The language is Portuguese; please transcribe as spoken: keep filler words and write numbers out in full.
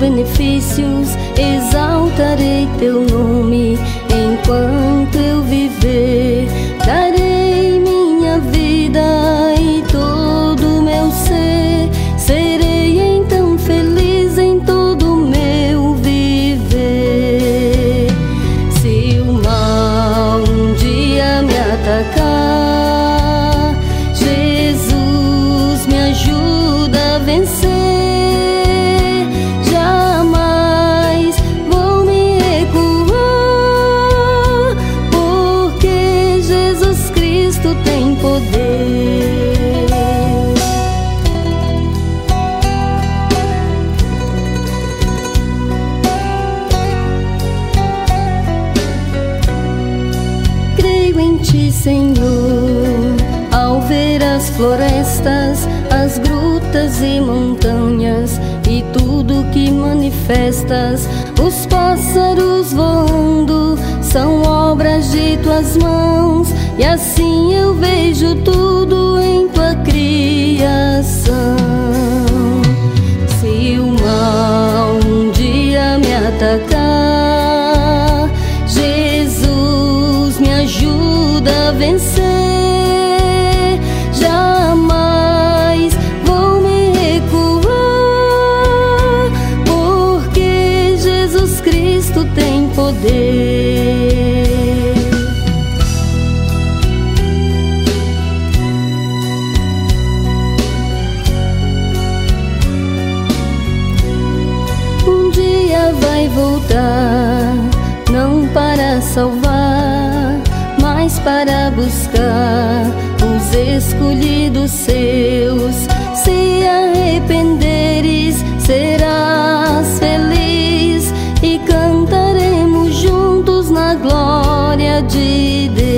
benefícios, exaltarei teu nome enquanto eu viver. Darei minha vida e todo o meu ser, serei então feliz em todo o meu viver. Se o mal um dia me atacar, Jesus me ajuda a vencer. Jamais vou me recuar, porque Jesus Cristo tem poder. Creio em ti, Senhor, ao ver as florestas, as grutas e montanhas e tudo que manifestas. Os pássaros voando são obras de tuas mãos, e assim eu vejo tudo em tua criação. Se o mal um dia me atacar, Jesus me ajuda a vencer. Jamais vou me recuar, porque Jesus Cristo tem poder. Um dia vai voltar, não para salvar, mas para buscar os escolhidos seus. Se arrependeres, serás feliz, e cantaremos juntos na glória de Deus.